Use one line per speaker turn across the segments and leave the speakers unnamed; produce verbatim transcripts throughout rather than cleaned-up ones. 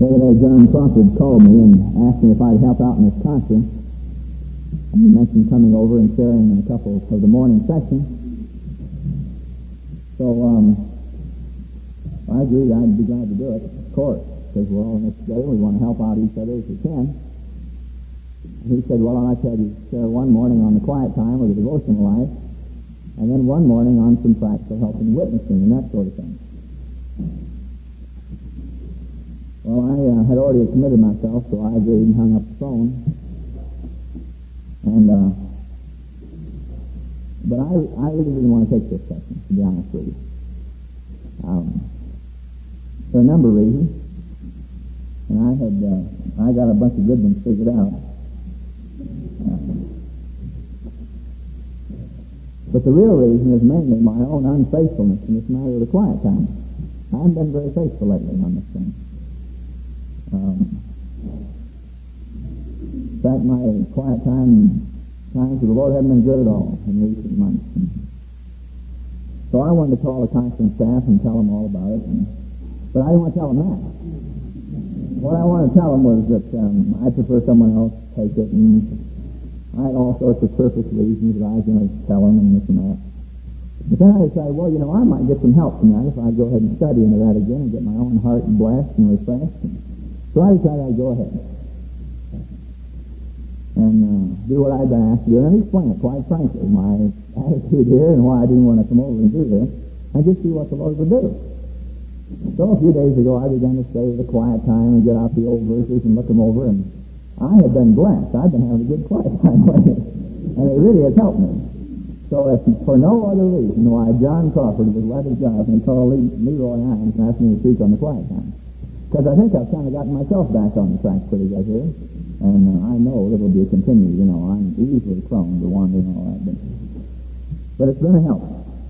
The other day, John Crawford called me and asked me if I'd help out in this conference. And he mentioned coming over and sharing in a couple of the morning sessions. So, um, I agreed I'd be glad to do it, of course, because we're all in this together. We want to help out each other as we can. He said, well, I'd like to have you share one morning on the quiet time or the devotional life, and then one morning on some practical help in witnessing and that sort of thing. Well, I uh, had already committed myself, so I agreed and hung up the phone. And, uh, but I, I really didn't want to take this session, to be honest with you. Um, for a number of reasons. And I had, uh, I got a bunch of good ones figured out. Uh, but the real reason is mainly my own unfaithfulness in this matter of the quiet time. I haven't been very faithful lately on this thing. Um, in fact, my quiet time times with the Lord haven't been good at all in recent months. And so I wanted to call the conference staff and tell them all about it. And, but I didn't want to tell them that. What I wanted to tell them was that um, I prefer someone else take it, and I had all sorts of surface reasons that I was going to tell them and this and that. But then I decided, well, you know, I might get some help from that if I go ahead and study into that again and get my own heart blessed and refreshed. So I decided I'd go ahead and uh, do what I'd been asked to do, and explain it, quite frankly, my attitude here and why I didn't want to come over and do this, and just see what the Lord would do. So a few days ago, I began to study the quiet time and get out the old verses and look them over, and I have been blessed. I've been having a good quiet time lately, and it really has helped me. So if for no other reason why John Crawford was let his job and called Leroy Hines and asked me to speak on the quiet time. Because I think I've kind of gotten myself back on the track pretty good here. And uh, I know that it'll be continued. You know, I'm easily prone to wandering and all that. But, but it's been a help.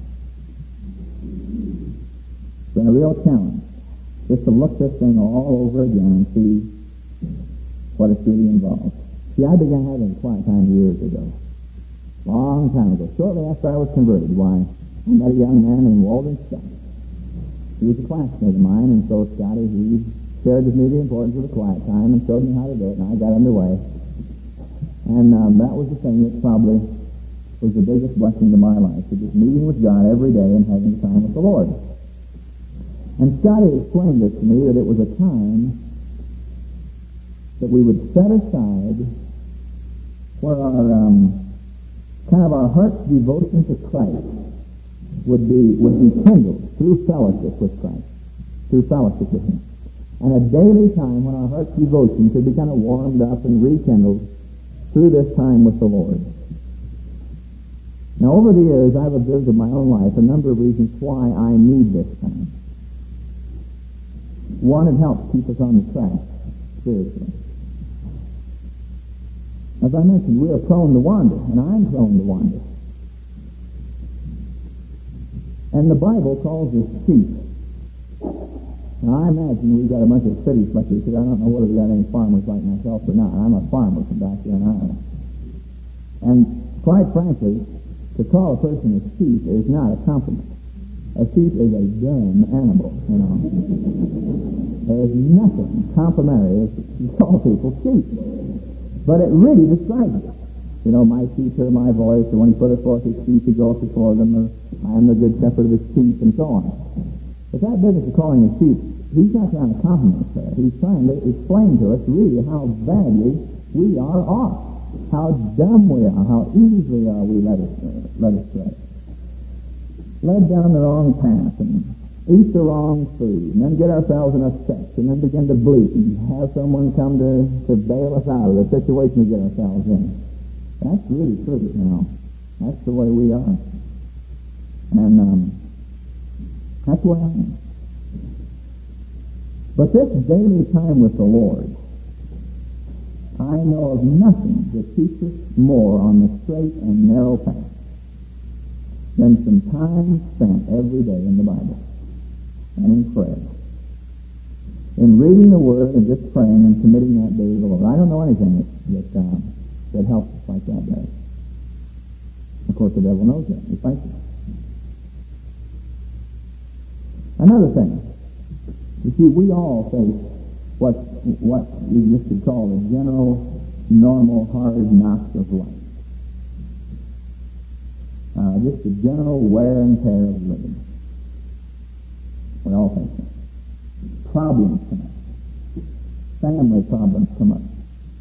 It's been a real challenge just to look this thing all over again and see what it's really involved. See, I began having a quiet time years ago. Long time ago. Shortly after I was converted, why, I met a young man named Walden Scott. He was a classmate of mine, and so Scotty, he shared with me the importance of the quiet time and showed me how to do it, and I got underway. And um, that was the thing that probably was the biggest blessing to my life, was just meeting with God every day and having time with the Lord. And Scotty explained this to me, that it was a time that we would set aside where our um, kind of our heart's devotion to Christ would be would be kindled through fellowship with Christ, through fellowship with Him. And a daily time when our heart's devotion could be kind of warmed up and rekindled through this time with the Lord. Now, over the years, I've observed in my own life a number of reasons why I need this time. One, it helps keep us on the track spiritually. As I mentioned, we are prone to wander, and I'm prone to wander. And the Bible calls us sheep. Now, I imagine we've got a bunch of city slickers here. I don't know whether we've got any farmers like myself or not. I'm a farmer from back here in Ireland. And quite frankly, to call a person a sheep is not a compliment. A sheep is a dumb animal, you know. There's nothing complimentary to call people sheep. But it really describes it. You know, my sheep hear my voice, or when he putteth forth his sheep, he goeth before them, or I am the good shepherd of his sheep, and so on. But that business of calling a sheep, he's not trying to compliment us there. He's trying to explain to us really how badly we are off, how dumb we are, how easily are we led astray, led astray. Led down the wrong path, and eat the wrong food, and then get ourselves in a fix, and then begin to bleat, and have someone come to, to bail us out of the situation we get ourselves in. That's really true, you know. That's the way we are. And um, that's the way I am. But this daily time with the Lord, I know of nothing that keeps us more on the straight and narrow path than some time spent every day in the Bible and in prayer. In reading the Word and just praying and committing that day to the Lord. I don't know anything that that, uh, that helps us like that does. Of course, the devil knows that. He fights it. Another thing, you see, we all face what what you just could call the general, normal, hard knocks of life. Uh, just the general wear and tear of living. We all face it. Problems come up. Family problems come up.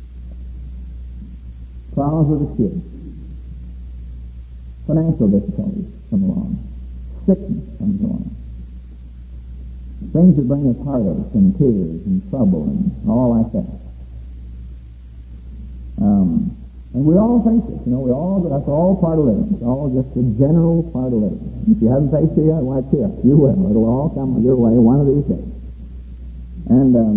Problems with the kids. Financial difficulties come along. Sickness comes along. Things that bring us heartache and tears and trouble and all like that. Um, and we all face it. You know, we all, that's all part of living. It's all just a general part of living. If you haven't faced it yet, why cheer up? You will. It'll all come your way one of these days. And um,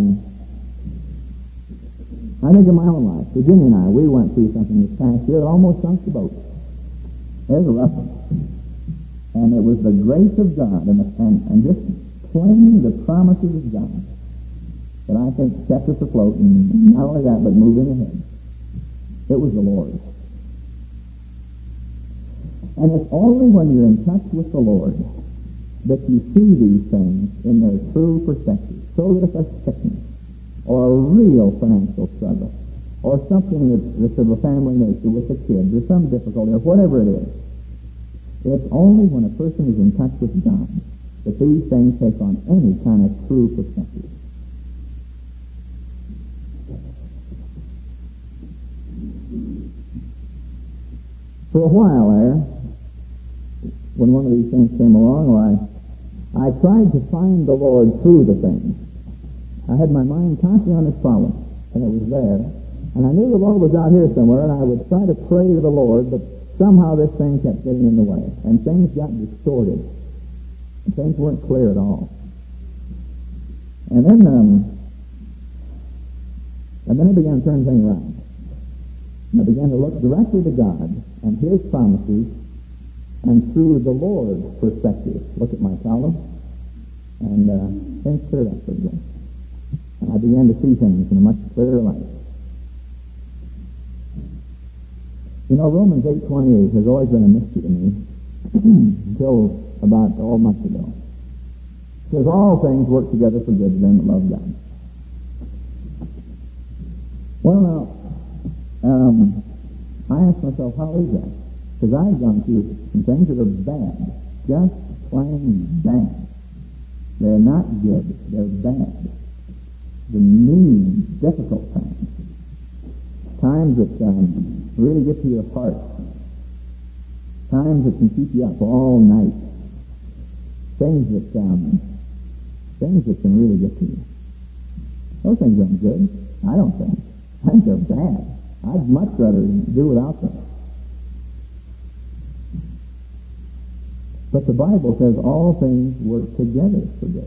I think in my own life, Virginia and I, we went through something this past year that almost sunk the boat. It was a rough one. And it was the grace of God and, the, and, and just claiming the promises of God that I think kept us afloat, and not only that, but moving ahead. It was the Lord. And it's only when you're in touch with the Lord that you see these things in their true perspective. So that if a sickness, or a real financial struggle, or something that's, that's of a family nature with the kids, or some difficulty, or whatever it is, it's only when a person is in touch with God that these things take on any kind of true perspective. For a while there, when one of these things came along, I, I tried to find the Lord through the things. I had my mind constantly on this problem, and it was there. And I knew the Lord was out here somewhere, and I would try to pray to the Lord, but somehow this thing kept getting in the way, and things got distorted. And things weren't clear at all. And then, um, and then I began to turn things around. And I began to look directly to God and His promises, and through the Lord's perspective, look at my problem, and uh, things cleared up pretty good. And I began to see things in a much clearer light. You know, Romans eight twenty-eight has always been a mystery to me until about all months ago. It says, all things work together for good to them that love God. Well, now, um, I asked myself, how is that? Because I've gone through some things that are bad, just plain bad. They're not good, they're bad. The mean, difficult times. Times that um, really get to your heart. Times that can keep you up all night. Things that um, things that can really get to you. Those things aren't good. I don't think. I think they're bad. I'd much rather do without them. But the Bible says all things work together for good.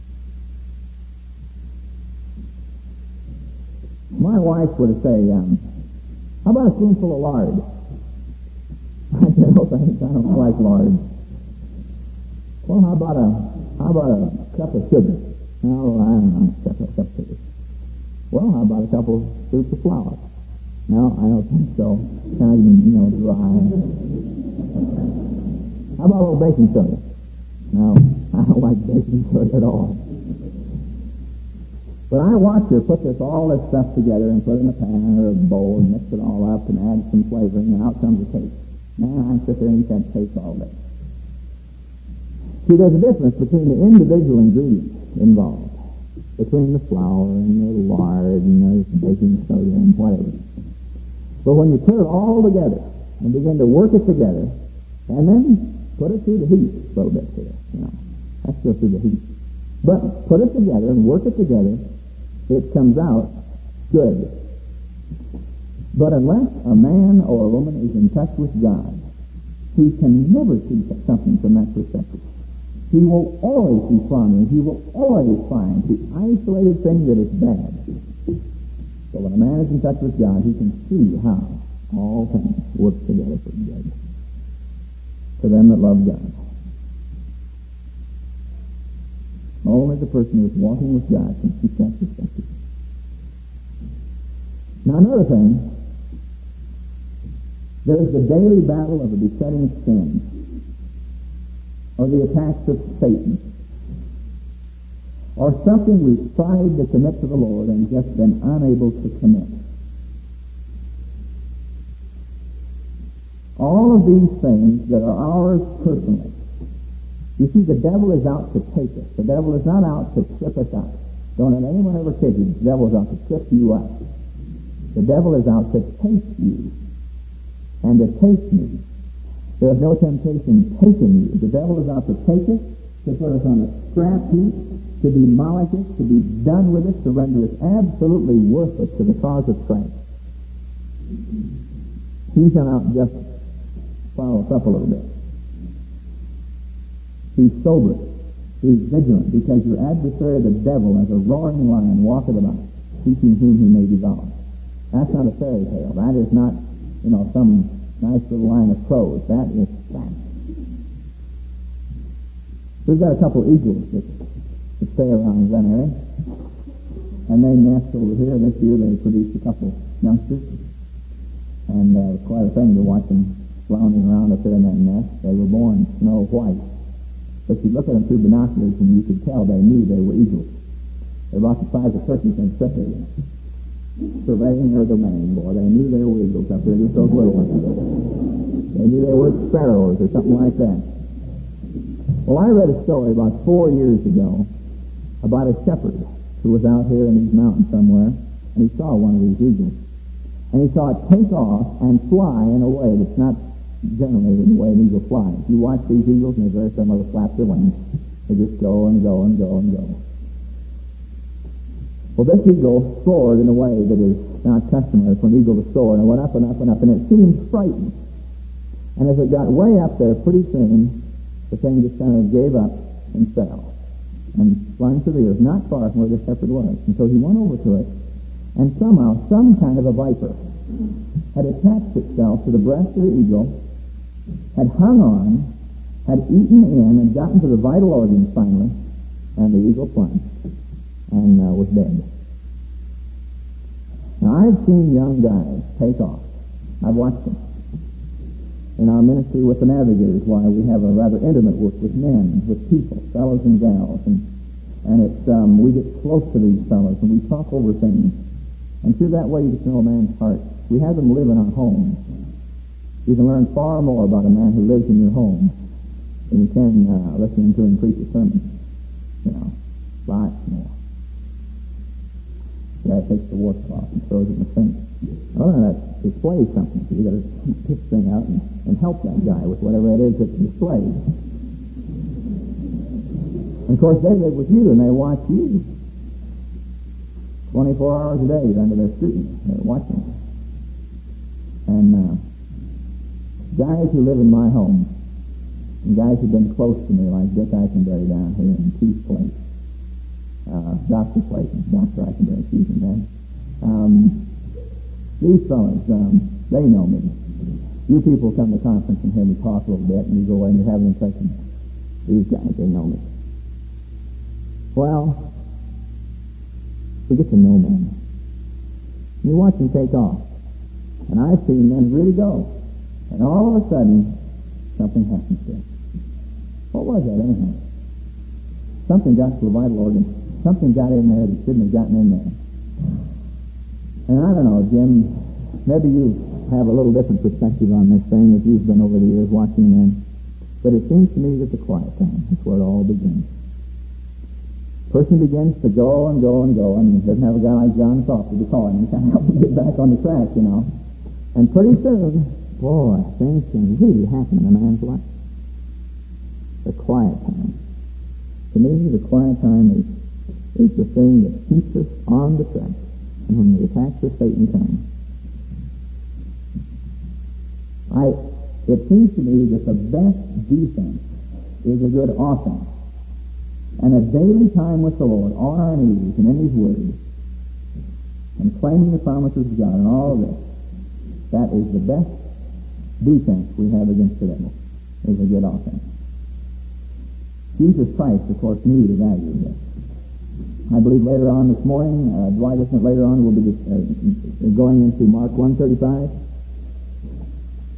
My wife would say, um, how about a spoonful of lard? I said, no thanks, I don't like lard. Well, how about a how about a cup of sugar? No, I don't know, a cup of, cup of sugar. Well, how about a couple of scoops of flour? No, I don't think so. Kind of, you know, dry. How about a little baking soda? No, I don't like baking soda at all. But I watch her put this all this stuff together and put it in a pan or a bowl and mix it all up and add some flavoring, and out comes the cake. Man, I sit there and eat that cake all day. See, there's a difference between the individual ingredients involved, between the flour and the lard and the baking soda and whatever. But when you put it all together and begin to work it together, and then put it through the heat a little bit here, you know, that's still through the heat. But put it together and work it together, it comes out good. But unless a man or a woman is in touch with God, he can never see something from that perspective. He will always be floundering. He will always find the isolated thing that is bad. So when a man is in touch with God, he can see how all things work together for good to them that love God. Only the person who is walking with God can keep that perspective. Now, another thing, there is the daily battle of a besetting sin, or the attacks of Satan. or something we've tried to commit to the Lord and just been unable to commit. All of these things that are ours personally. You see, the devil is out to take us. The devil is not out to trip us up. Don't let anyone ever kid you. The devil is out to trip you up. The devil is out to take you and to take me. There is no temptation taking you. The devil is out to take us, to put us on a scrap heap, to demolish us, to be done with us, to render us absolutely worthless to the cause of Christ. He's not out just to follow us up a little bit. He's sober. He's vigilant, because your adversary, the devil, as a roaring lion, walketh about, seeking whom he may devour. That's not a fairy tale. That is not, you know, some nice little line of prose. That is fact. We've got a couple eagles that, that stay around Glen Eyrie, and they nest over here. This year they produced a couple youngsters, and uh, it was quite a thing to watch them floundering around up there in that nest. They were born snow white. But you look at them through binoculars and you could tell they knew they were eagles. They're about the size of turkeys and stuff there. Surveying their domain, boy. They knew they were eagles up there, just those little ones. They knew they were sparrows or something like that. Well, I read a story about four years ago about a shepherd who was out here in these mountains somewhere, and he saw one of these eagles. And he saw it take off and fly in a way that's not generally the way an eagle flies. You watch these eagles and they're very similar to flap their wings. They just go and go and go and go. Well, this eagle soared in a way that is not customary for an eagle to soar, and it went up and up and up, and it seemed frightened. And as it got way up there, pretty soon, the thing just kind of gave up and fell, and flying through the earth, not far from where the shepherd was. And so he went over to it, and somehow some kind of a viper had attached itself to the breast of the eagle, had hung on, had eaten in, and gotten to the vital organs finally, and the eagle plunged and uh, was dead. Now, I've seen young guys take off. I've watched them. In our ministry with the Navigators, why we have a rather intimate work with men, with people, fellows and gals, and and it's um, we get close to these fellows and we talk over things, and through that way you get to know a man's heart. We have them live in our homes. You can learn far more about a man who lives in your home than you can uh, listening to him preach a sermon. You know, lots more. The guy takes the warts off and throws it in the sink. Oh, no, that displays something. So you got to pick this thing out and, and help that guy with whatever it is that's displayed. And of course, they live with you and they watch you. twenty-four hours a day under their scrutiny. They're watching. And uh, guys who live in my home, and guys who've been close to me, like Dick Eikenberry down here and Keith Place, uh, Doctor Place, Doctor Eikenberry, excuse me, man. Um, these fellas, um, they know me. You people come to conference and hear me talk a little bit, and you go away and you have an impression. These guys, they know me. Well, we get to know men. You watch them take off. And I've seen men really go. And all of a sudden, something happens to them. What was that anyhow? Something got to the vital organ. Something got in there that shouldn't have gotten in there. And I don't know, Jim, maybe you have a little different perspective on this thing as you've been over the years watching men. But it seems to me that the quiet time is where it all begins. Person begins to go and go and go, and doesn't have a guy like John Crawford to call him and kind of help him get back on the track, you know. And pretty soon, boy, things can really happen in a man's life. The quiet time. To me, the quiet time is, is the thing that keeps us on the track. And when the attacks of Satan come, I, it seems to me that the best defense is a good offense. And a daily time with the Lord on our knees and in His Word, and claiming the promises of God and all of this, that is the best defense we have against the devil, is a good offense. Jesus Christ, of course, knew the value of this. I believe later on this morning, uh, Dwight, isn't it, later on, we'll be uh, going into Mark one thirty-five.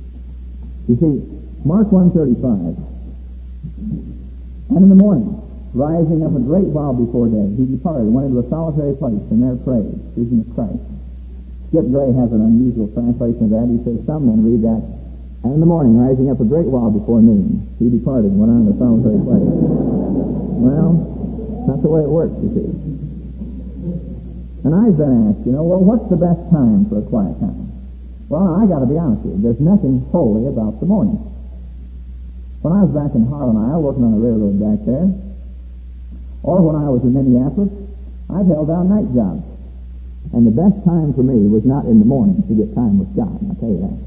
You see, Mark one thirty-five, and in the morning, Rising up a great while before day, he departed, went into a solitary place, and there prayed, speaking of Christ. Skip Gray has an unusual translation of that. He says some men read that, and in the morning, rising up a great while before noon, he departed and went on to a solitary place. Well, that's the way it works, you see. And I've been asked, you know, well, what's the best time for a quiet time? Well, I got to be honest with you. There's nothing holy about the morning. When I was back in Harlem, Isle, working on the railroad back there, or when I was in Minneapolis, I've held down night jobs. And the best time for me was not in the morning to get time with God, I'll tell you that.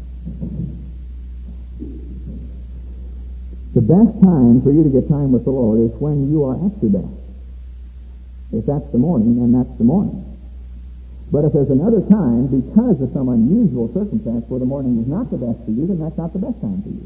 The best time for you to get time with the Lord is when you are at your best. If that's the morning, then that's the morning. But if there's another time, because of some unusual circumstance where the morning is not the best for you, then that's not the best time for you.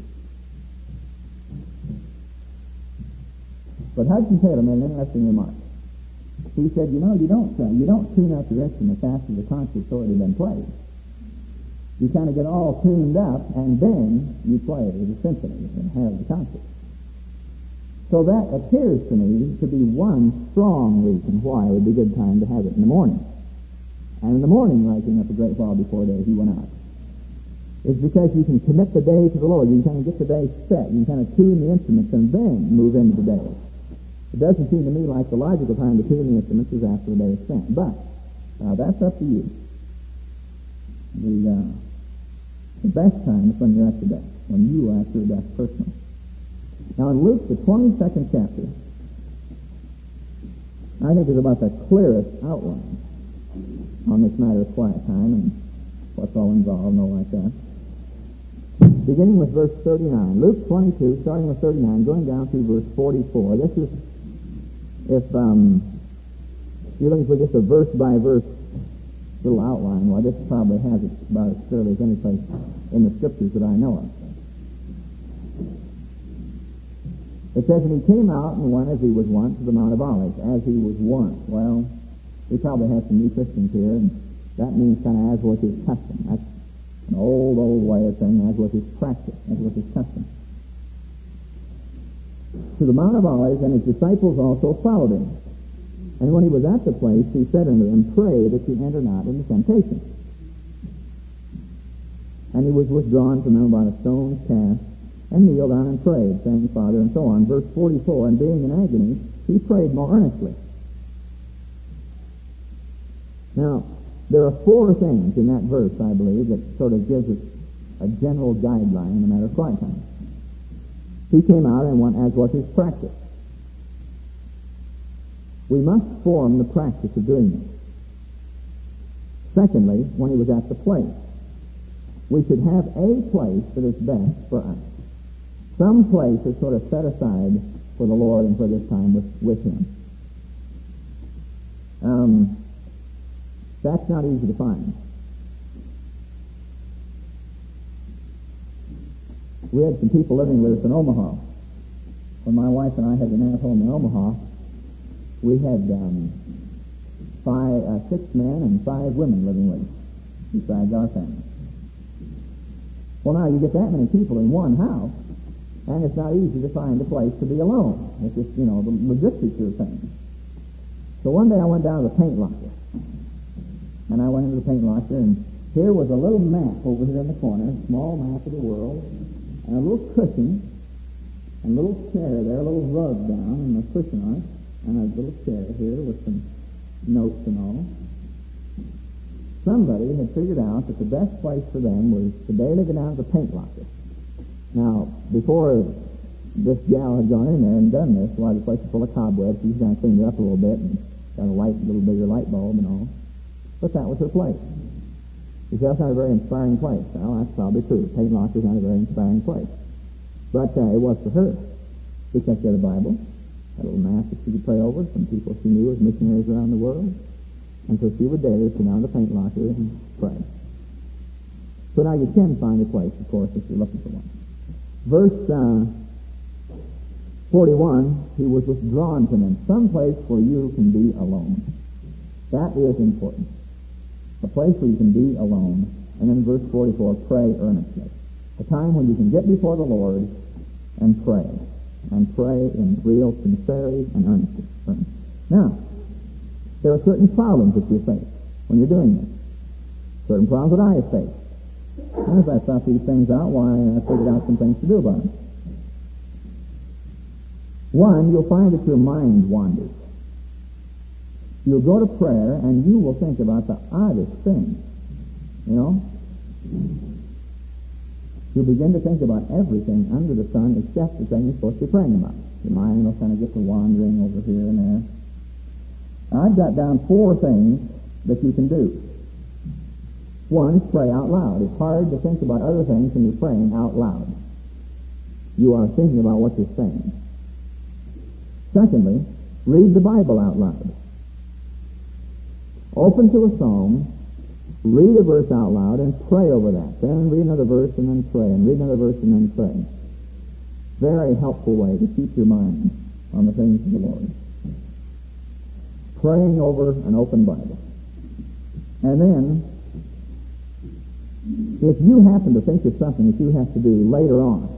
But Hudson Taylor made an interesting remark. He said, you know, you don't uh, you don't tune up your instruments after the concert's already been played. You kind of get all tuned up, and then you play the symphony and have the concert. So that appears to me to be one strong reason why it would be a good time to have it in the morning. And in the morning, rising up a great while before day, he went out. It's because you can commit the day to the Lord. You can kind of get the day set. You can kind of tune the instruments and then move into the day. It doesn't seem to me like the logical time to tune the instruments is after the day is spent. But uh, that's up to you. The, uh, the best time is when you're at your best, when you are at your best personally. Now in Luke, the twenty-second chapter, I think is about the clearest outline on this matter of quiet time and what's all involved and all like that. Beginning with verse thirty-nine. Luke twenty-two, starting with thirty-nine, going down through verse forty-four. This is, if um, you're looking for just a verse-by-verse little outline, well, this probably has it about as clearly as any place in the Scriptures that I know of. It says, and he came out and went as he was wont to the Mount of Olives, as he was wont. Well, we probably have some new Christians here, and that means kind of as was his custom. That's an old, old way of saying as was his practice, as was his custom. To the Mount of Olives, and his disciples also followed him. And when he was at the place, he said unto them, pray that ye enter not into temptation. And he was withdrawn from them about a stone's cast, and kneeled down and prayed, saying, Father, and so on. Verse forty-four, and being in agony, he prayed more earnestly. Now, there are four things in that verse, I believe, that sort of gives us a general guideline in the matter of quiet time. He came out and went as was his practice. We must form the practice of doing this. Secondly, when he was at the place, we should have a place that is best for us. Some place is sort of set aside for the Lord and for this time with, with him. Um, that's not easy to find. We had some people living with us in Omaha. When my wife and I had an aunt home in Omaha, we had um, five, uh, six men and five women living with us, besides our family. Well, now you get that many people in one house, and it's not easy to find a place to be alone. It's just, you know, the logistics of things. So one day I went down to the paint locker, and I went into the paint locker, and here was a little map over here in the corner, a small map of the world, and a little cushion, and a little chair there, a little rug down, and a cushion on it, and a little chair here with some notes and all. Somebody had figured out that the best place for them was to daily go down to the paint locker. Now, before this gal had gone in there and done this, why the place was full of cobwebs, she's kind of cleaned it up a little bit and got a light, little bigger light bulb and all. But that was her place. She said, that's not a very inspiring place. Well, that's probably true. Paint locker is not a very inspiring place. But uh, it was for her, because she had a Bible, a little mass that she could pray over, some people she knew as missionaries around the world. And so she would daily sit down to the paint locker and pray. So now you can find a place, of course, if you're looking for one. Verse uh, forty-one, he was withdrawn from them. Some place where you can be alone. That is important. A place where you can be alone. And then verse forty-four, pray earnestly. A time when you can get before the Lord and pray. and pray in real sincerity and earnestness. Now, there are certain problems that you face when you're doing this. Certain problems that I have faced. And as I thought these things out, why, I figured out some things to do about them. One, you'll find that your mind wanders. You'll go to prayer and you will think about the oddest things. You know? You'll begin to think about everything under the sun except the thing you're supposed to be praying about. Your mind will kind of get to wandering over here and there. I've got down four things that you can do. One is pray out loud. It's hard to think about other things when you're praying out loud. You are thinking about what you're saying. Secondly, read the Bible out loud. Open to a psalm, read a verse out loud, and pray over that. Then read another verse and then pray, and read another verse and then pray. Very helpful way to keep your mind on the things of the Lord. Praying over an open Bible. And then, if you happen to think of something that you have to do later on,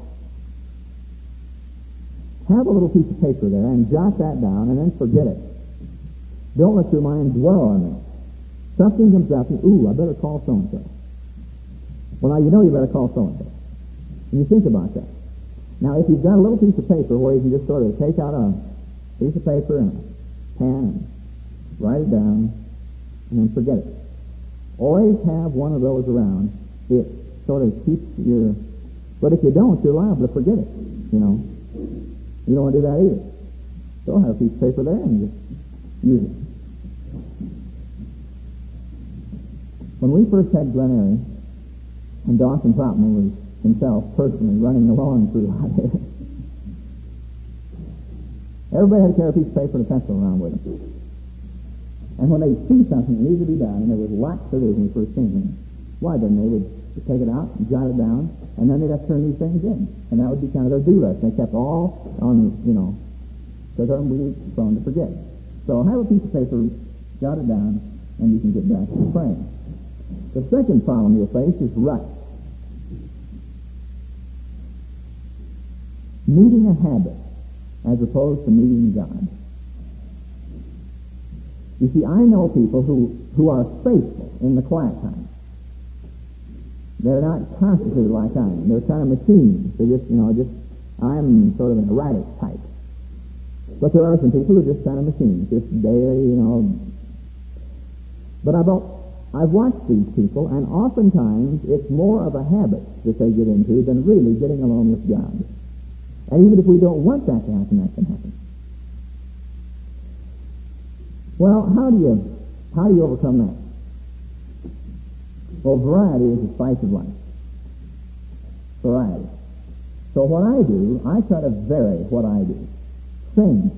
have a little piece of paper there and jot that down and then forget it. Don't let your mind dwell on it. Something comes up and, ooh, I better call so-and-so. Well, now you know you better call so-and-so. And you think about that. Now, if you've got a little piece of paper where you can just sort of take out a piece of paper and a pen and write it down and then forget it. Always have one of those around. It sort of keeps your... But if you don't, you're liable to forget it, you know. You don't want to do that either. So have a piece of paper there and just use it. When we first had Glen Eyrie, and Dawson Troutman was himself personally running along through out there, everybody had to carry a piece of paper and a pencil around with them. And when they see something that needed to be done, and there was lots to do when we first came in, why then they would take it out and jot it down, and then they'd have to turn these things in. And that would be kind of their do list. They kept all on, you know, because they're weak, prone to forget. So have a piece of paper, jot it down, and you can get back to praying. The second problem you'll face is rut. Meeting a habit as opposed to meeting God. You see, I know people who, who are faithful in the quiet time. They're not constituted like I am. They're kind of machines. They're just, you know, just, I'm sort of an erratic type. But there are some people who are just kind of machines, just daily, you know. But I've, I've watched these people, and oftentimes it's more of a habit that they get into than really getting along with God. And even if we don't want that to happen, that can happen. Well, how do you, how do you overcome that? Well, variety is the spice of life. Variety. So what I do, I try to vary what I do. Sing.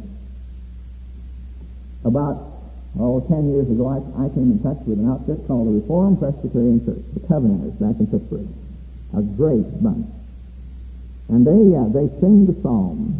About, oh, ten years ago, I, I came in touch with an outfit called the Reformed Presbyterian Church, the Covenanters, back in Pittsburgh. A great bunch. And they uh, they sing the psalm.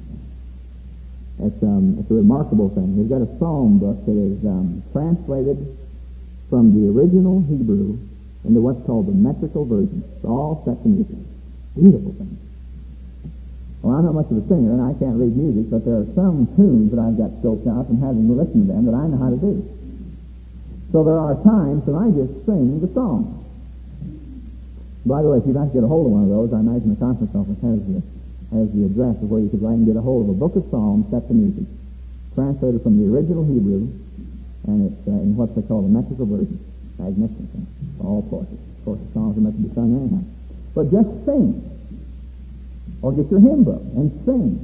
It's, um, it's a remarkable thing. They've got a psalm book that is um, translated from the original Hebrew into what's called the metrical version. It's all set to music. Beautiful thing. Well, I'm not much of a singer, and I can't read music, but there are some tunes that I've got scoped out from having listened to them that I know how to do. So there are times when I just sing the song. By the way, if you'd like to get a hold of one of those, I imagine the conference office has the, has the address of where you could write and get a hold of a book of psalms set to music, translated from the original Hebrew, and it's uh, in what they call the metrical version. Magnificent thing. All courses. Of course, the songs are meant to be sung anyhow. But just sing. Or get your hymn book and sing.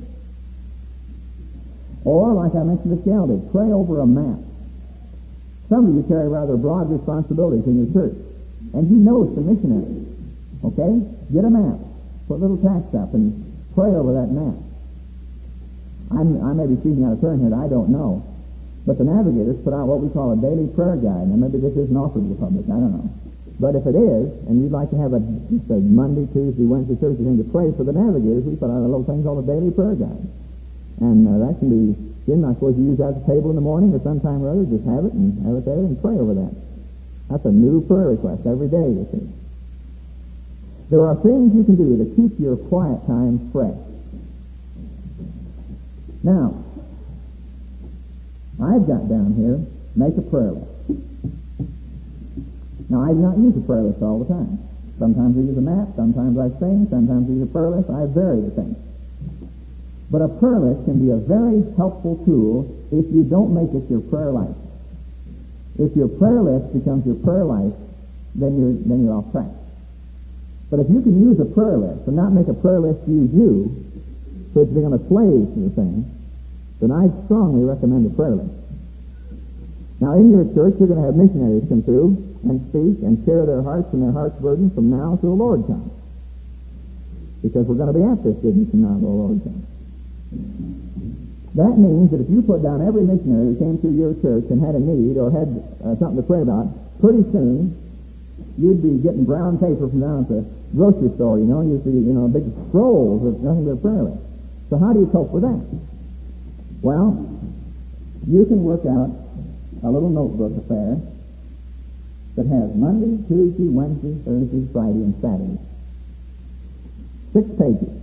Or, like I mentioned to Cal did, pray over a map. Some of you carry rather broad responsibilities in your church. And you know some missionaries. Okay? Get a map. Put little text up and pray over that map. I'm, I may be speaking out of turn here, I don't know. But the Navigators put out what we call a daily prayer guide. Now, maybe this isn't offered to the public. I don't know. But if it is, and you'd like to have a, just a Monday, Tuesday, Wednesday, Thursday thing to pray for the Navigators, we put out a little thing called a daily prayer guide. And uh, that can be, you know, I suppose you use that at the table in the morning or sometime or other, just have it and have it there and pray over that. That's a new prayer request every day, you see. There are things you can do to keep your quiet time fresh. Now, I've got down here, make a prayer list. Now, I do not use a prayer list all the time. Sometimes I use a map, sometimes I sing, sometimes I use a prayer list. I vary the things. But a prayer list can be a very helpful tool if you don't make it your prayer life. If your prayer list becomes your prayer life, then you're then you're off track. But if you can use a prayer list and not make a prayer list use you, so it's become a slave to the thing, then I strongly recommend a prayer list. Now, in your church, you're going to have missionaries come through and speak and share their hearts and their heart's burden from now till the Lord comes. Because we're going to be at this business from now till the Lord comes. That means that if you put down every missionary who came through your church and had a need or had uh, something to pray about, pretty soon you'd be getting brown paper from down at the grocery store, you know, and you'd see, you know, big scrolls of nothing but a prayer list. So how do you cope with that? Well, you can work out a little notebook affair that has Monday, Tuesday, Wednesday, Thursday, Friday, and Saturday. Six pages.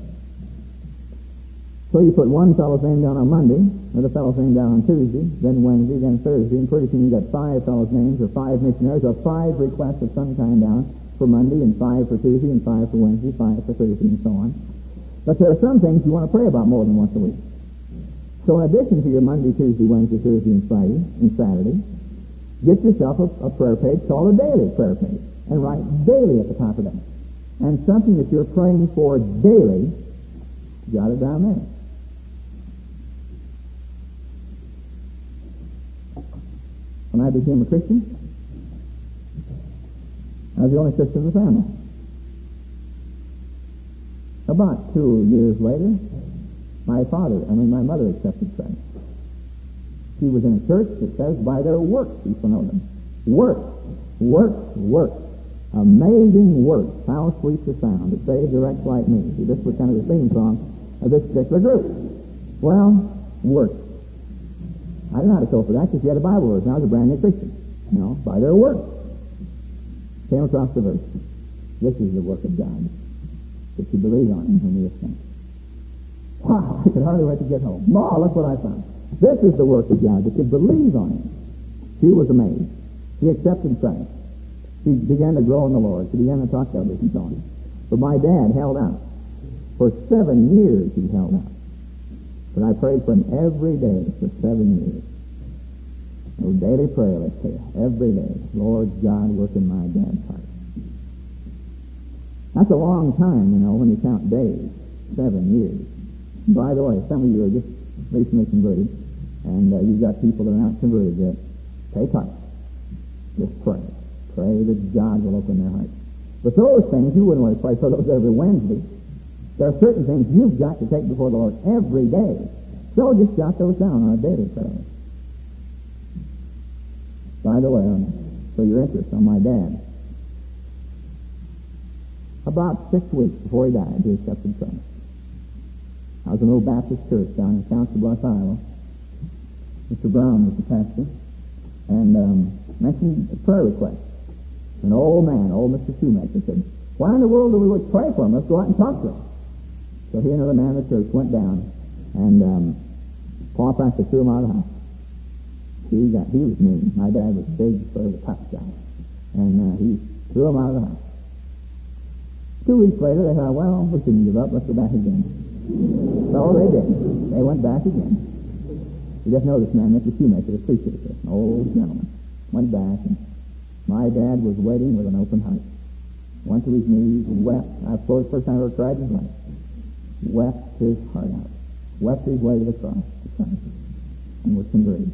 So you put one fellow's name down on Monday, another fellow's name down on Tuesday, then Wednesday, then Thursday, and pretty soon you got five fellows' names, or five missionaries, or five requests of some kind down for Monday, and five for Tuesday, and five for Wednesday, five for Thursday, and so on. But there are some things you want to pray about more than once a week. So in addition to your Monday, Tuesday, Wednesday, Thursday, and Friday, and Saturday, get yourself a, a prayer page called a daily prayer page, and write daily at the top of that. And something that you're praying for daily, jot it down there. When I became a Christian, I was the only Christian in the family. About two years later, my father, I mean my mother accepted Christ. She was in a church that says by their works you shall know them. Works, works, works. Amazing works. How sweet the sound. It saves the wretch like me. See, this was kind of the theme song of this particular group. Well, works. I didn't know how to cope with that because she had a Bible verse and I was a brand new Christian. You know, by their works. Came across the verse. This is the work of God, that you believe on him whom he has sent. Wow, I could hardly wait to get home. No, look what I found. This is the work of God, that you believe on him. She was amazed. She accepted Christ. She began to grow in the Lord. She began to talk to others and so on. But my dad held out. For seven years he held out. But I prayed for him every day for seven years. A daily prayer, let's say, every day. Lord God, work in my dad's heart. That's a long time, you know, when you count days. Seven years. By the way, some of you are just recently converted, and uh, you've got people that are not converted yet. Take heart. Just pray. Pray that God will open their hearts. But those things, you wouldn't want to pray for those every Wednesday. There are certain things you've got to take before the Lord every day. So just jot those down on a daily prayer. By the way, on, for your interest, on my dad, about six weeks before he died, he accepted Christ. I was in a little Baptist church down in Council Bluffs, Iowa. Mister Brown was the pastor, and um, mentioned a prayer request. An old man, old Mister Shoemaker, said, "Why in the world do we would pray for him? Let's go out and talk to him." So he and another man in the church went down, and um, Paul practically threw him out of the house. He got, he was mean. My dad was big, sort of a tough guy, and uh, he threw him out of the house. Two weeks later, they thought, well, we shouldn't give up. Let's go back again. So they did. They went back again. You just know this man, Mister Shoemaker, the preacher, an old gentleman, went back, and my dad was waiting with an open heart. Went to his knees and wept. I suppose the first time I ever cried in his life. Wept his heart out. Wept his way to the cross to Christ, and was converted.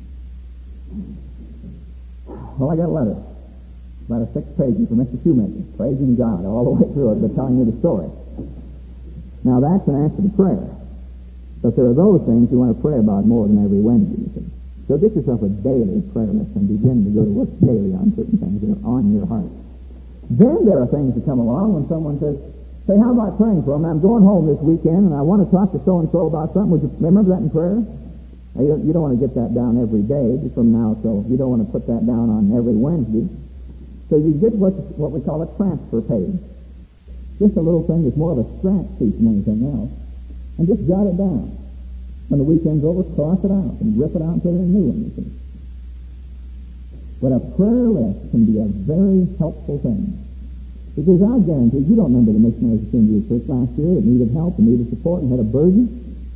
Well, I got a letter, about a six pages from Mister Shoemaker, praising God all the way through it, but telling me the story. Now, that's an answer to prayer. But there are those things you want to pray about more than every Wednesday, you see. So get yourself a daily prayer list and begin to go to work daily on certain things that are on your heart. Then there are things that come along when someone says, say, how about praying for them? I'm going home this weekend and I want to talk to so-and-so about something. Would you remember that in prayer? Now, you, don't, you don't want to get that down every day from now, so you don't want to put that down on every Wednesday. So you get what, what we call a transfer page. Just a little thing that's more of a scratch sheet than anything else. And just jot it down. When the weekend's over, cross it out and rip it out and put in a new one, you see. But a prayer list can be a very helpful thing. Because I guarantee you don't remember the missionaries that came to your church last year that needed help and needed support and had a burden.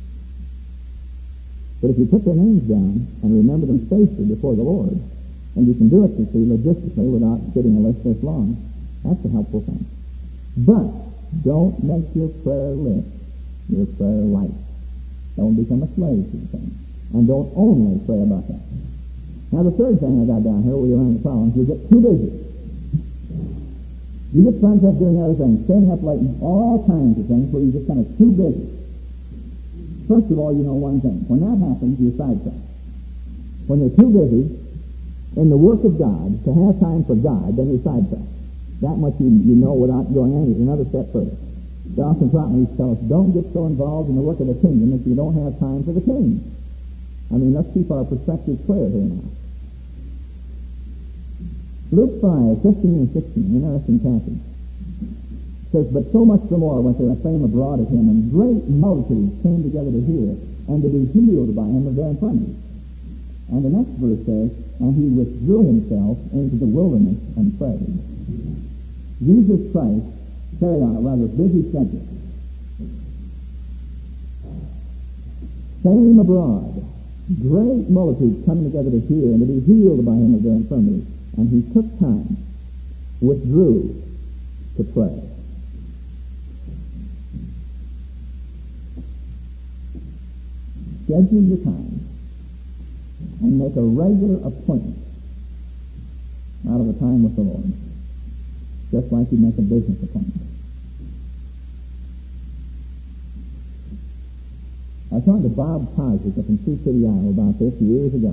But if you put their names down and remember them faithfully before the Lord, and you can do it, you see, logistically without getting a list this long, that's a helpful thing. But don't make your prayer list your prayer life. Don't become a slave to the thing. And don't only pray about that. Now the third thing I got down here where you learn the following, you get too busy. You just find yourself doing other things, staying up late, all kinds of things where you're just kind of too busy. First of all, you know one thing. When that happens, you're sidetracked. When you're too busy in the work of God to have time for God, then you're sidetracked. That much you, you know without going any another step further. Dawson Trotman used to tell us, don't get so involved in the work of the kingdom that you don't have time for the king. I mean, let's keep our perspective clear here now. Luke five, fifteen and sixteen, interesting passage. Says, but so much the more went there a fame abroad of him, and great multitudes came together to hear, and to be healed by him of their infirmities. And the next verse says, and he withdrew himself into the wilderness and prayed. Jesus Christ carried on a rather busy schedule. Fame abroad, great multitudes coming together to hear, and to be healed by him of their infirmities. And he took time, withdrew to pray. Schedule your time and make a regular appointment out of a time with the Lord, just like you make a business appointment. I talked to Bob Coswick up in Sioux City, Iowa about this years ago.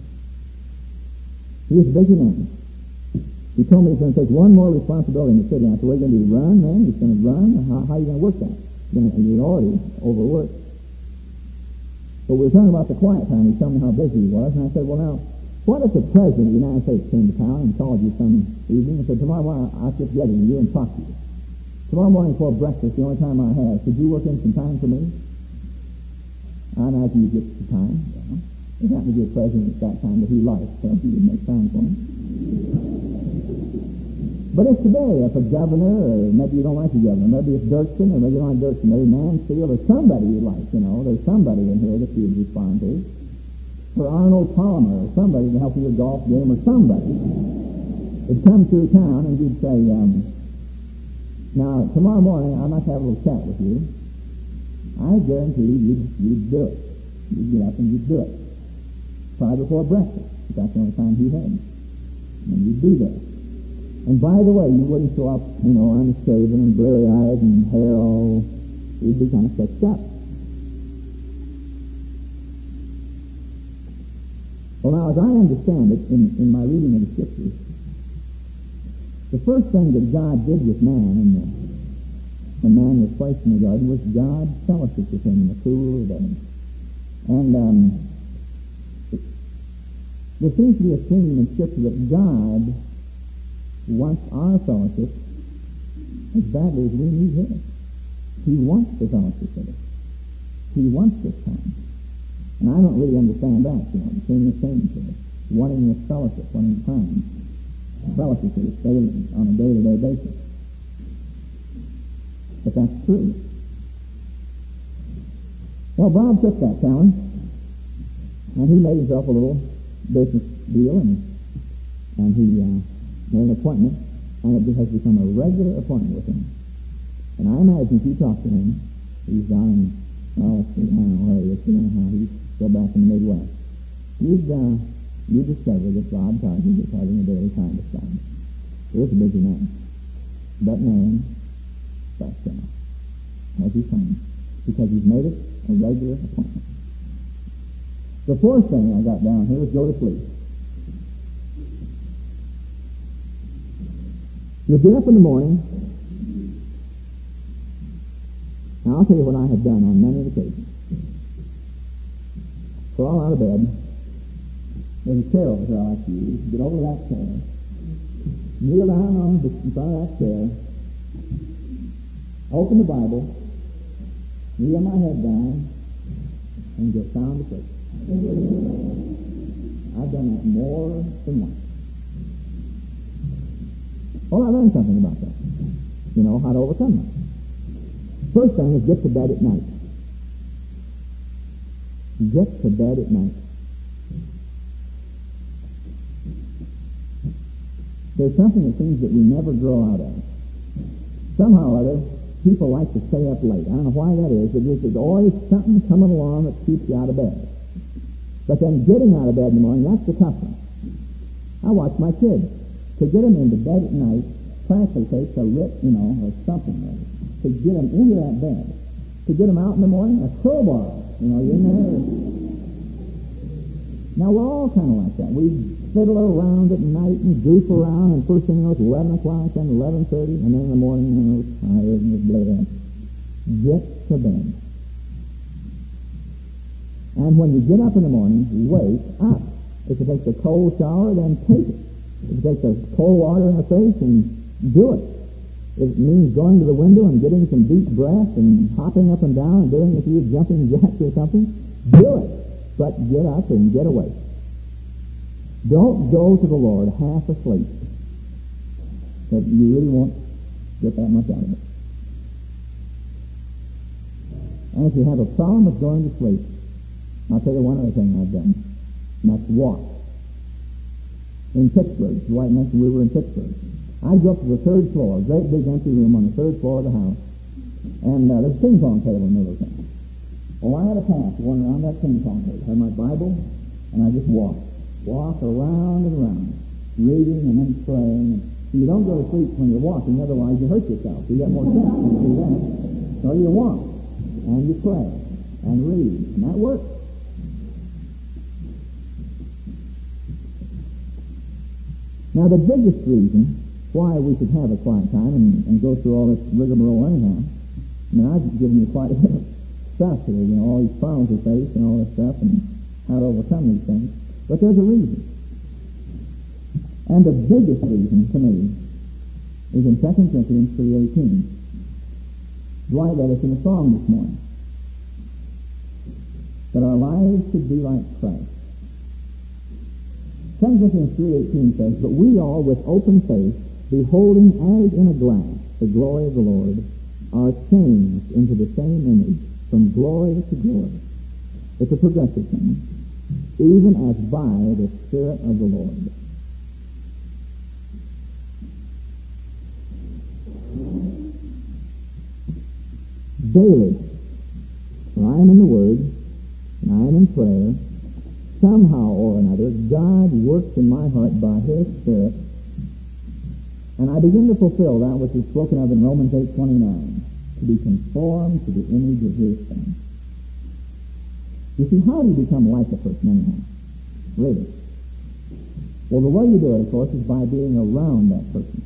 He was a busy man. He told me he's going to take one more responsibility in the city. I said, what are you going to do, run, man? He's going to run? How, how are you going to work that? You're, gonna, you're already overworked. But we were talking about the quiet time. He told me how busy he was. And I said, well, now, what if the President of the United States came to town and called you some evening and said, tomorrow morning I'll get together with you and talk to you. Tomorrow morning before breakfast, the only time I have, could you work in some time for me? I imagine you get some time. Yeah. It happened to be a president at that time that he liked, so he would make time for him. But if today, if a governor, or maybe you don't like the governor, maybe it's Dirksen, or maybe you don't like Dirksen, maybe Mansfield, or somebody you like, you know, there's somebody in here that you'd respond to. For Arnold Palmer, or somebody to help you with a golf game, or somebody would come through town and you'd say, um, now, tomorrow morning I'd like to have a little chat with you. I guarantee you'd, you'd do it. You'd get up and you'd do it. Probably before breakfast, if that's the only time he had. And you'd be there. And by the way, you wouldn't show up, you know, unshaven and bleary-eyed and hair all, you'd be kind of fixed up. Well, now, as I understand it, in, in my reading of the Scriptures, the first thing that God did with man in the, when man was placed in the garden was God fellowshiped with him in the cool of the day. And um, it, there seems to be a theme in Scripture that God wants our fellowship as badly as we need his. He wants the fellowship with us. He wants this time. And I don't really understand that, you know, the same the same to us. Wanting this fellowship, wanting time. Fellowship with us daily, on a day-to-day basis. But that's true. Well, Bob took that challenge, and he made himself a little business deal, and and he uh, made an appointment, and it has become a regular appointment with him. And I imagine if you talk to him, he's down in, well, let's see, I don't know where he is, I don't know how he's still back in the Midwest. You'd, uh, you discover that Bob Target is having a daily time to spend. He is a busy man. But man, but uh, has his time, because he's made it a regular appointment. The fourth thing I got down here is go to sleep. You'll get up in the morning, and I'll tell you what I have done on many occasions. Crawl out of bed. There's a chair over here I like to use. Get over to that chair. Kneel down on the in front of that chair. Open the Bible. Kneel my head down. and get sound asleep. I've done that more than once. Well, I learned something about that. You know, how to overcome that. First thing is get to bed at night. Get to bed at night. There's something that seems that we never grow out of. Somehow or other, people like to stay up late. I don't know why that is, but there's always something coming along that keeps you out of bed. But then getting out of bed in the morning, that's the tough one. I watch my kids. To get them into bed at night practically takes a rip, you know, or something. Or to get them into that bed. To get them out in the morning, a crowbar. You know, you're in there. Now, we're all kind of like that. We fiddle around at night and goof around, and first thing you know, it's eleven o'clock, then eleven thirty, and then in the morning, you know, it's tired and it's bled. Get to bed. And when you get up in the morning, wake up. If it takes a cold shower, then take it. If it takes a cold water in the face, and do it. If it means going to the window and getting some deep breath and hopping up and down and doing a few jumping jacks or something, do it. But get up and get away. Don't go to the Lord half asleep. That you really won't get that much out of it. And if you have a problem with going to sleep, I'll tell you one other thing I've done, and that's walk. In Pittsburgh, Dwight mentioned we were in Pittsburgh. I'd go up to the third floor, a great big empty room on the third floor of the house, and uh, there's a ping pong table in the middle of the thing. Well, I had a path going around that ping pong table. I had my Bible, and I just walked. Walk around and around, reading and then praying. You don't go to sleep when you're walking, otherwise you hurt yourself. You get more sense when you do that. So you walk, and you pray, and read, and that works. Now, the biggest reason why we should have a quiet time and, and go through all this rigmarole anyhow, I mean, I've given you quite a bit of stuff here, you know, all these problems we face and all this stuff and how to overcome these things. But there's a reason. And the biggest reason, to me, is in Second Corinthians three eighteen. Dwight read us in a song this morning. That our lives should be like Christ. Second Corinthians three eighteen says, "But we all with open face, beholding as in a glass the glory of the Lord, are changed into the same image from glory to glory." It's a progressive thing. Even as by the Spirit of the Lord. Daily, when I am in the Word, and I am in prayer, somehow or another, God works in my heart by His Spirit, and I begin to fulfill that which is spoken of in Romans eight twenty-nine, to be conformed to the image of His Son. You see, how do you become like a person anyhow? Really? Well, the way you do it, of course, is by being around that person.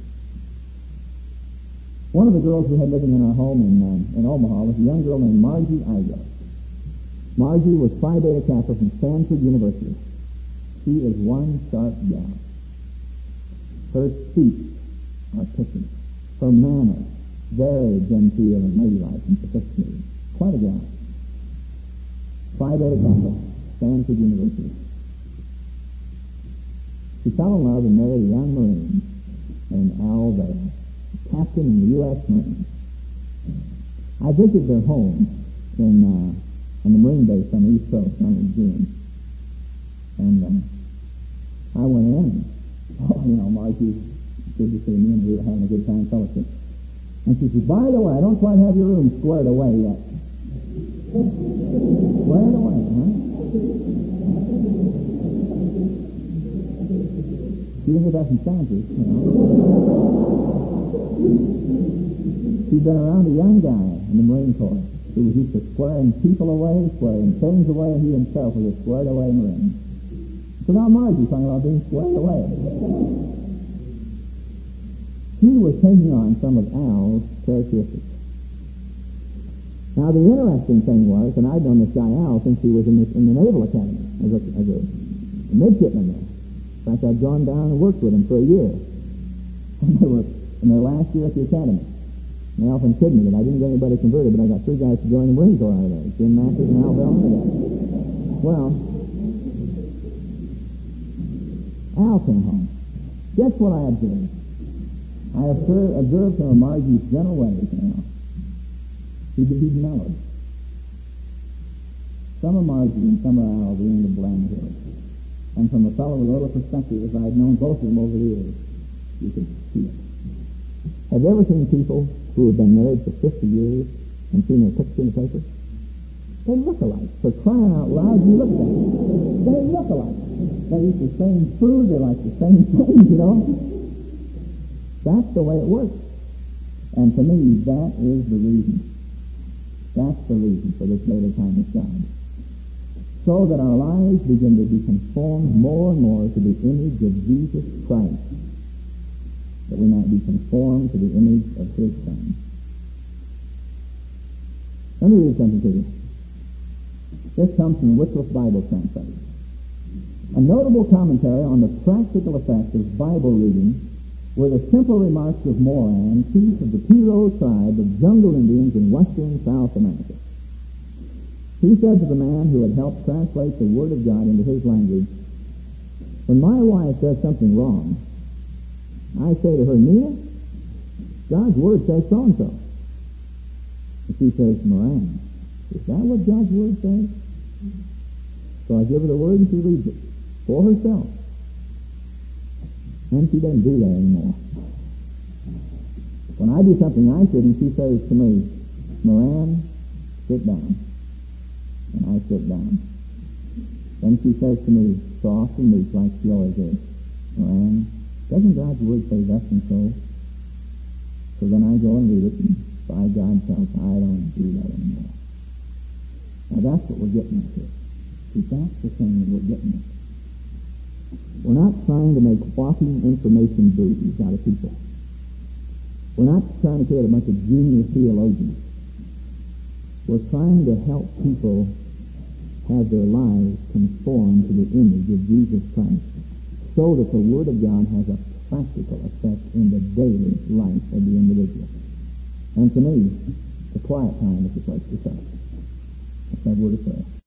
One of the girls we had living in our home in uh, in Omaha was a young girl named Margie Igo. Margie was Phi Beta Kappa from Stanford University. She is one sharp gal. Her speech, articulate. Her manner, very genteel and ladylike and sophisticated. Quite a gal. Phi Beta Kappa, Stanford University. She fell in love and married a young Marine named Al Vale, captain in the U S Marines. I visited their home in uh, on the Marine base on the East Coast in June. And uh, I went in, and, oh, you know, Margie, good to see me, and we were having a good time fellowship. And she said, "By the way, I don't quite have your room squared away yet." Squared away, huh? She didn't get that from Stanford, you know. She'd been around a young guy in the Marine Corps who was used to squaring people away, squaring things away, and he himself was a squared away Marine. So now Margie's talking about being squared away. She was taking on some of Al's characteristics. Now the interesting thing was, and I'd known this guy Al since he was in, this, in the Naval Academy as a, as a midshipman there. In fact, I'd gone down and worked with him for a year. And they were in their last year at the academy. And they often kid me that I didn't get anybody converted, but I got three guys to join the Marine Corps out of there. Jim Masters and Al Bell. Well, Al came home. Guess what I observed? I observed, observed some of Margie's gentle ways now. He'd, he'd mellowed. Some of Margie and some of Al being the blend here. And from a fellow with a little perspective, as I've known both of them over the years, you could see it. Have you ever seen people who have been married for fifty years and seen their picture in the paper? They look alike. For crying out loud, you look at them. They look alike. They eat the same food. They like the same things, you know. That's the way it works. And to me, that is the reason. That's the reason for this later time of God. So that our lives begin to be conformed more and more to the image of Jesus Christ, that we might be conformed to the image of His Son. Let me read something to you. This comes from Wycliffe Bible Translator. A notable commentary on the practical effects of Bible reading were the simple remarks of Moran, chief of the Piro tribe of jungle Indians in western South America. He said to the man who had helped translate the Word of God into his language, "When my wife does something wrong, I say to her, 'Nina, God's Word says so-and-so.' And she says, 'Moran, is that what God's Word says?' So I give her the Word and she reads it for herself. And she doesn't do that anymore. When I do something I shouldn't, she says to me, 'Moran, sit down.' And I sit down. Then she says to me, soft and meek, like she always is, 'Moran, doesn't God's Word say thus and so?' So then I go and read it, and by God's help, I don't do that anymore." Now that's what we're getting at here. See, that's the thing that we're getting at. We're not trying to make walking information booths out of people. We're not trying to create a bunch of junior theologians. We're trying to help people have their lives conform to the image of Jesus Christ, so that the Word of God has a practical effect in the daily life of the individual. And to me, the quiet time is the place to start. Let's have a word of prayer.